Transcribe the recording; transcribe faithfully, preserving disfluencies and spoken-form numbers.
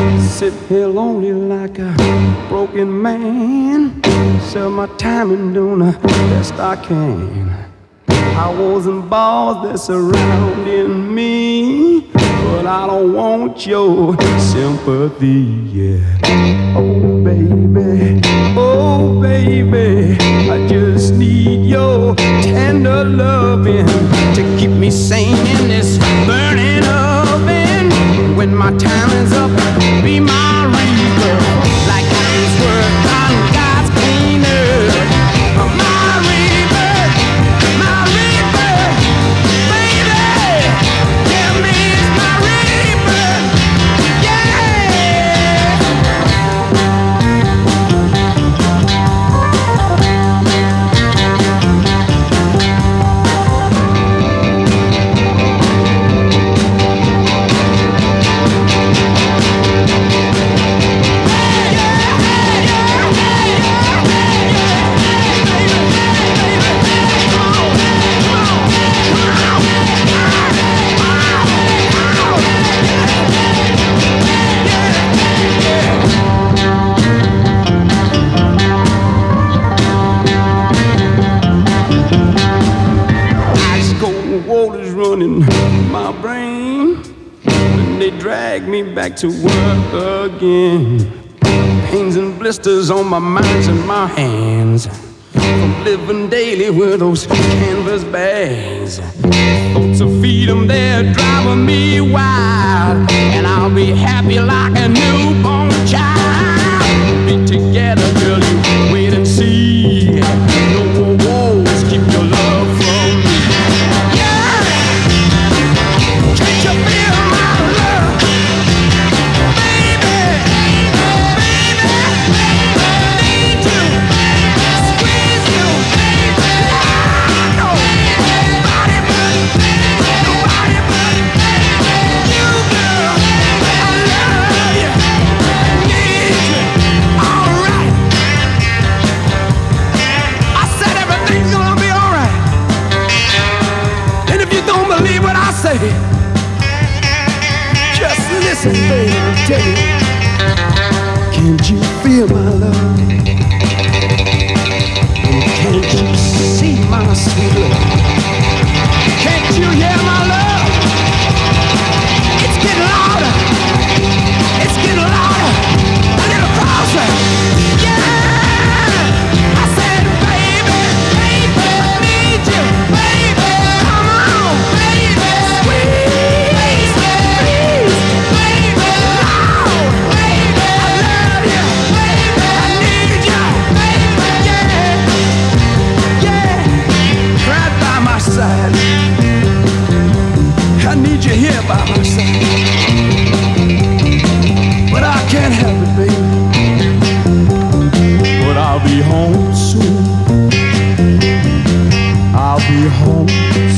Sit here lonely like a broken man. Serve my time and doing the best I can. Powers and balls that surrounding me, but I don't want your sympathy, yeah. Oh baby, oh baby, I just need your tender loving to keep me sane in this burning oven. When my time is up, be my reaper, like God's word on God's clean earth. My reaper, my reaper, baby, tell me it's my reaper, my brain when they drag me back to work again. Pains and blisters on my minds and my hands from living daily with those canvas bags. Thoughts of freedom, they're driving me wild, and I'll be happy like a newborn child. Be together, girl, you wait and see. No more wars, keep your love from me. Just listen, baby, I'll tell you. Can't you feel my love? And can't you see my sweet love? Can't you hear my love? It's getting louder. It's getting louder. A little closer. Yeah! I said, baby, baby, I need you, baby. Come on, baby. I need you here by my side, but I can't help it, baby. But I'll be home soon. I'll be home